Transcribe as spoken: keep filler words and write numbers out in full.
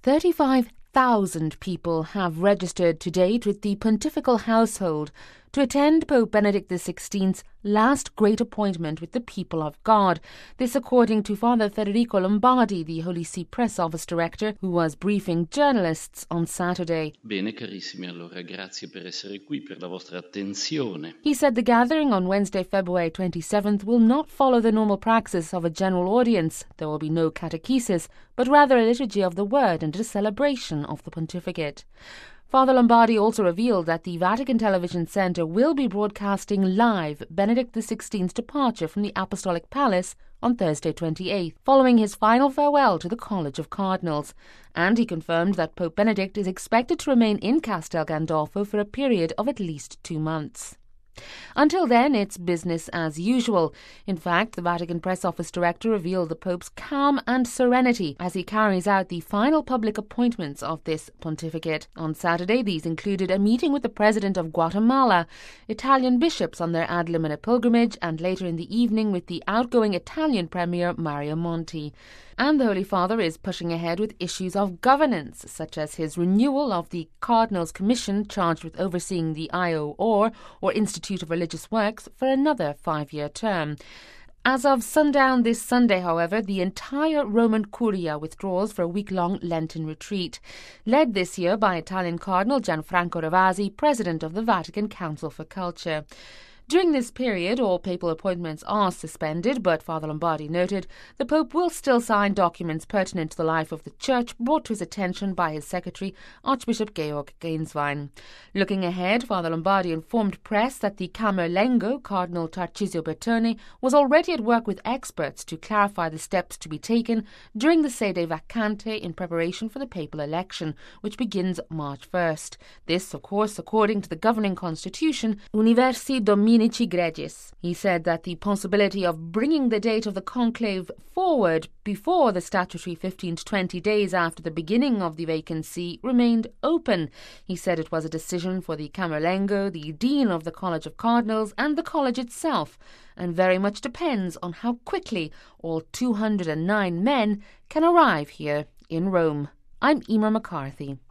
thirty-five thousand people have registered to date with the pontifical household to attend Pope Benedict the sixteenth's last great appointment with the people of God. This according to Father Federico Lombardi, the Holy See Press Office Director, who was briefing journalists on Saturday. Bene, carissimi, allora grazie per essere qui, per la vostra attenzione. He said the gathering on Wednesday, February twenty-seventh will not follow the normal praxis of a general audience. There will be no catechesis, but rather a liturgy of the word and a celebration of the pontificate. Father Lombardi also revealed that the Vatican Television Centre will be broadcasting live Benedict the sixteenth's departure from the Apostolic Palace on Thursday twenty-eighth, following his final farewell to the College of Cardinals. And he confirmed that Pope Benedict is expected to remain in Castel Gandolfo for a period of at least two months. Until then, it's business as usual. In fact, the Vatican Press Office Director revealed the Pope's calm and serenity as he carries out the final public appointments of this pontificate. On Saturday, these included a meeting with the President of Guatemala, Italian bishops on their ad limina pilgrimage, and later in the evening with the outgoing Italian Premier Mario Monti. And the Holy Father is pushing ahead with issues of governance, such as his renewal of the Cardinals' Commission charged with overseeing the I O R, or Institute of Religious Works, for another five-year term. As of sundown this Sunday, however, the entire Roman Curia withdraws for a week-long Lenten retreat, led this year by Italian Cardinal Gianfranco Ravasi, President of the Vatican Council for Culture. During this period, all papal appointments are suspended, but Father Lombardi noted the Pope will still sign documents pertinent to the life of the Church brought to his attention by his secretary, Archbishop Georg Gainswein. Looking ahead, Father Lombardi informed press that the Camerlengo, Cardinal Tarcisio Bertone, was already at work with experts to clarify the steps to be taken during the sede vacante in preparation for the papal election, which begins March first. This, of course, according to the governing constitution, Universi Dominici Gregis. He said that the possibility of bringing the date of the conclave forward before the statutory fifteen to twenty days after the beginning of the vacancy remained open. He said it was a decision for the Camerlengo, the Dean of the College of Cardinals, and the College itself, and very much depends on how quickly all two hundred nine men can arrive here in Rome. I'm Emer McCarthy.